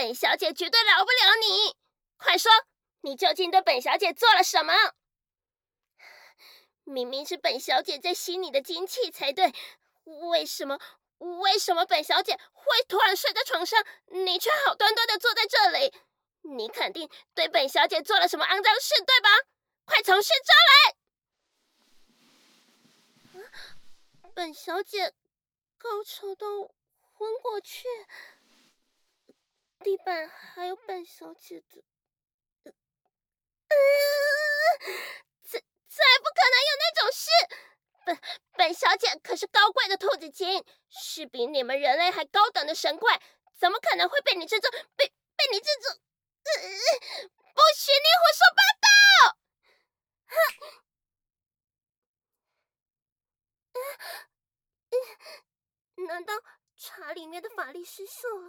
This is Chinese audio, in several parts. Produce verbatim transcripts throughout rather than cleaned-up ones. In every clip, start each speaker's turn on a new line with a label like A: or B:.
A: 本小姐绝对饶不了你！快说，你究竟对本小姐做了什么？明明是本小姐在吸你的精气才对，为什么？为什么本小姐会突然睡在床上，你却好端端的坐在这里？你肯定对本小姐做了什么肮脏事，对吧？快从实招来！本小姐高潮到昏过去，地板还有本小姐的，呃，才才不可能有那种事！本本小姐可是高贵的兔子精，是比你们人类还高等的神怪，怎么可能会被你这种被被你这种？呃，不许你胡说八道！哼！难道茶里面的法力失效了？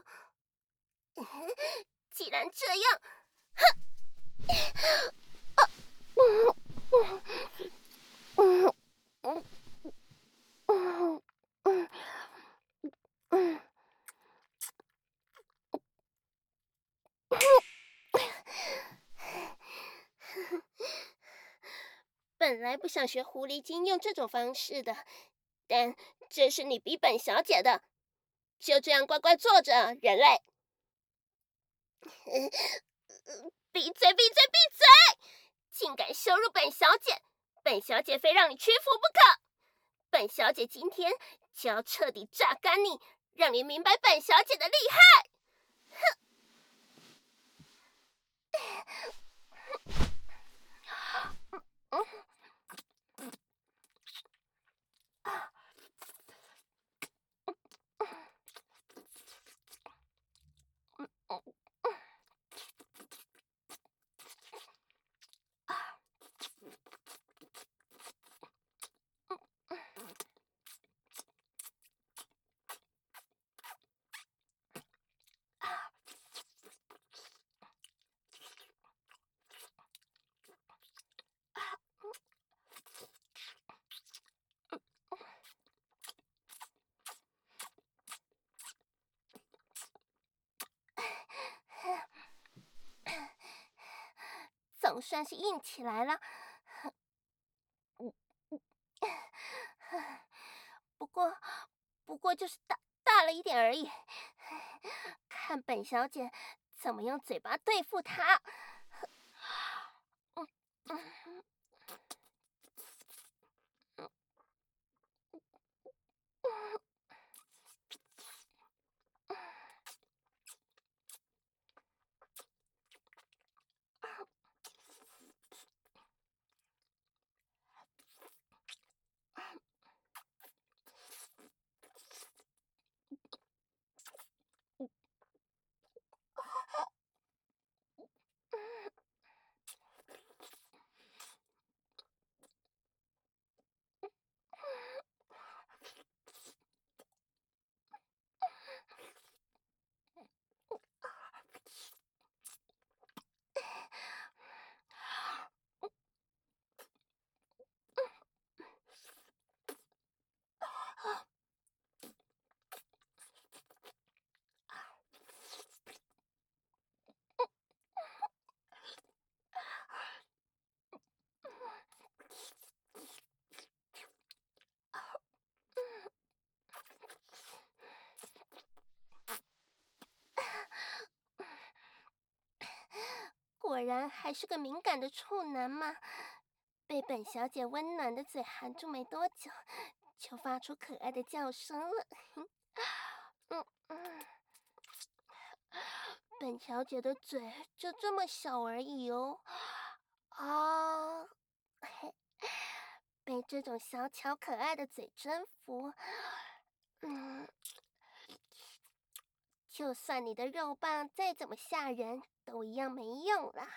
A: 既然这样，哼！啊！嗯嗯嗯嗯嗯嗯本来不想学狐狸精用这种方式的，但这是你逼本小姐的，就这样乖乖坐着，人类。闭嘴！闭嘴！闭嘴！竟敢羞辱本小姐，本小姐非让你屈服不可。本小姐今天就要彻底榨干你，让你明白本小姐的厉害！哼！总算是硬起来了，不过，不过就是大大了一点而已。看本小姐怎么用嘴巴对付她。嗯嗯嗯嗯果然还是个敏感的处男嘛！被本小姐温暖的嘴含住没多久，就发出可爱的叫声了。嗯嗯，本小姐的嘴就这么小而已哦。啊，嘿，被这种小巧可爱的嘴征服，嗯，就算你的肉棒再怎么吓人，都一样没用啦。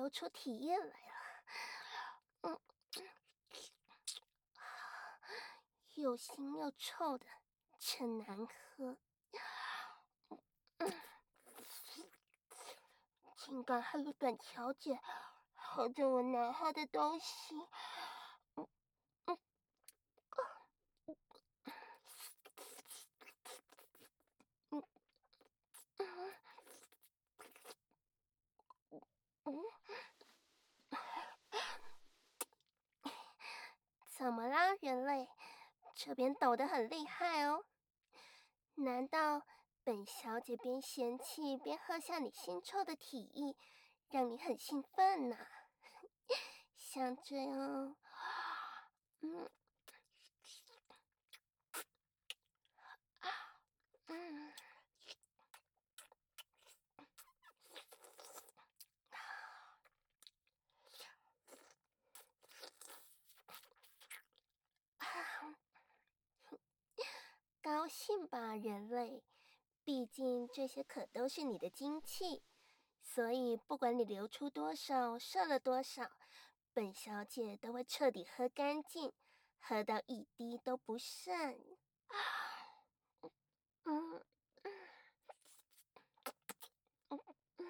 A: 流出体液来了。嗯，又腥又臭的，真难喝。嗯，竟敢还有本小姐喝着我难喝的东西。嗯嗯嗯嗯嗯，怎么啦，人类？这边抖得很厉害哦。难道本小姐边嫌弃边喝下你腥臭的体液，让你很兴奋呢？像这样，嗯嗯。高兴吧，人类！毕竟这些可都是你的精气，所以不管你流出多少，射了多少，本小姐都会彻底喝干净，喝到一滴都不剩。嗯嗯嗯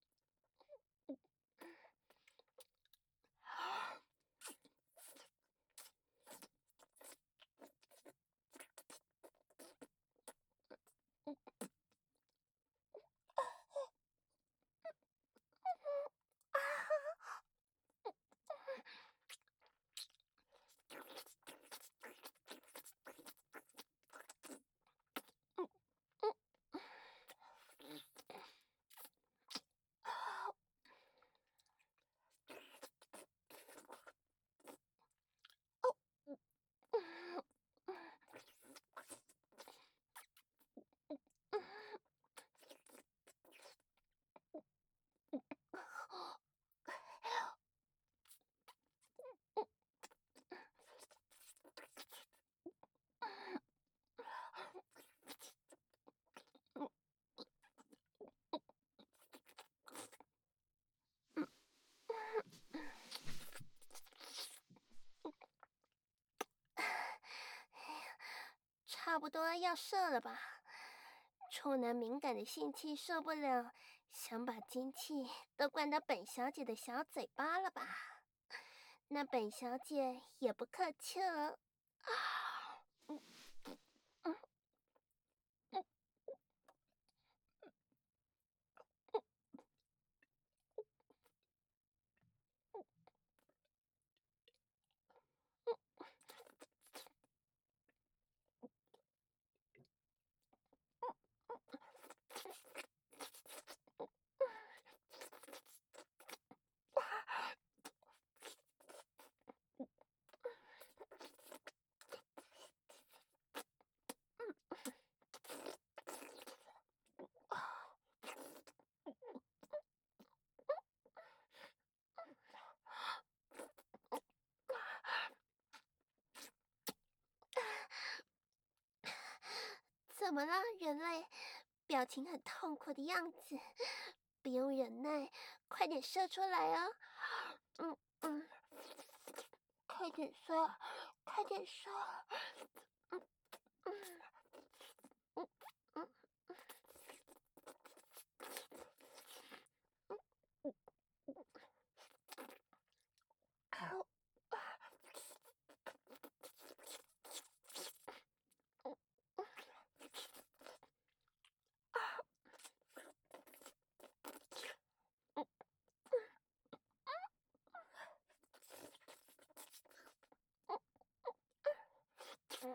A: 差不多要射了吧？处男敏感的性器受不了，想把精气都灌到本小姐的小嘴巴了吧？那本小姐也不客气了。嗯嗯嗯怎么了，人类？表情很痛苦的样子，不用忍耐，快点射出来啊！嗯嗯，快点射，快点射！嗯嗯嗯嗯嗯嗯嗯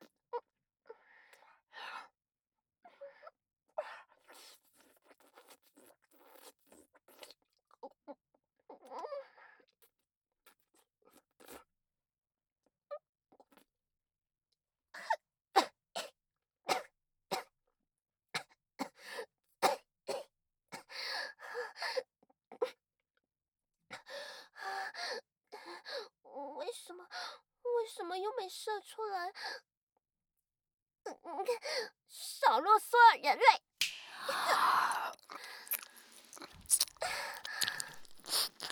A: 为什么？为什么又没射出来？嗯嗯，少啰嗦，人类！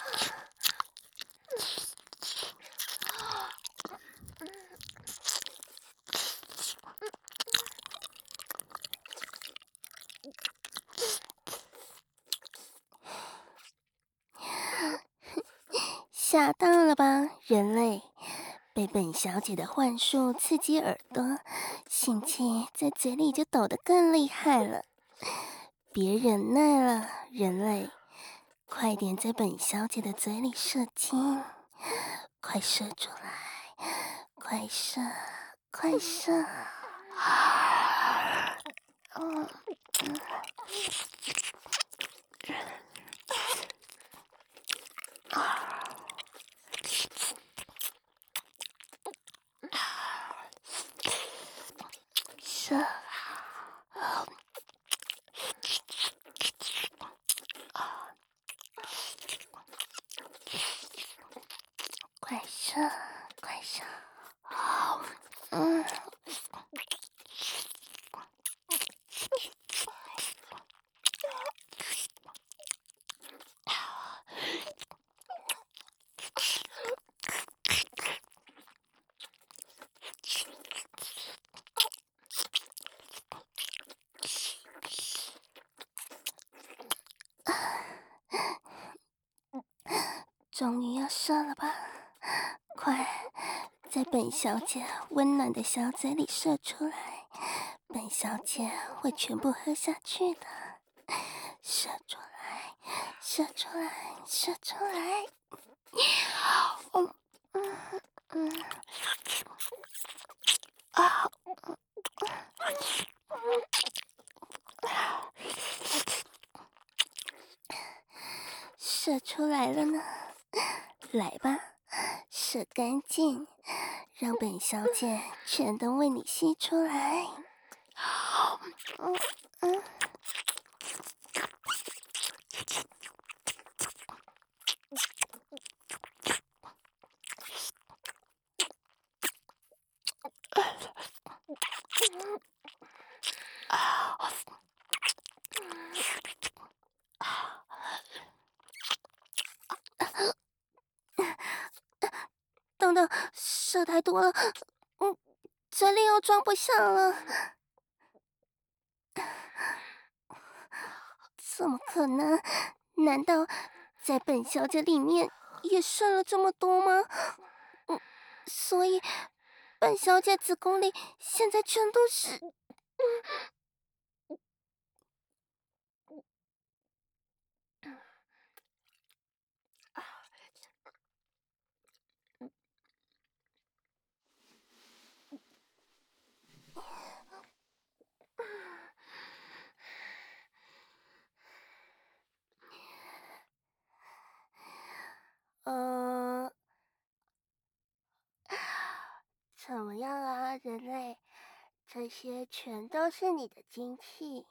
A: 吓到了吧，人类？被本小姐的幻术刺激耳朵，心情在嘴里就抖得更厉害了。别忍耐了，人类，快点在本小姐的嘴里射精，快射出来，快射，快射！嗯嗯射！快射，快射！嗯。终于要射了吧？快，在本小姐温暖的小嘴里射出来，本小姐会全部喝下去的。射出来，射出来，射出来！嗯嗯嗯啊！射出来了呢，来吧，射干净，让本小姐全都为你吸出来。嗯嗯。等等，射太多了，嗯，嘴里又装不下了。怎么可能？难道在本小姐里面也射了这么多吗？嗯，所以本小姐子宫里现在全都是……呃，怎么样啊，人类？这些全都是你的精气。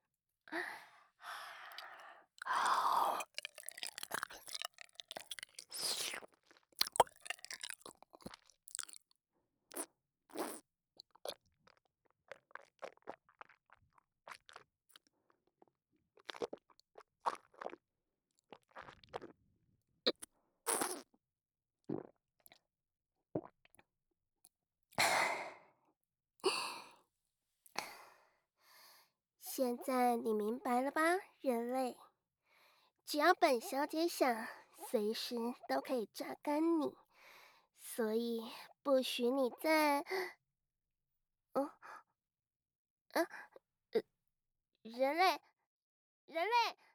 A: 现在你明白了吧，人类？只要本小姐想，随时都可以榨干你，所以不许你再……嗯啊呃，人类，人类。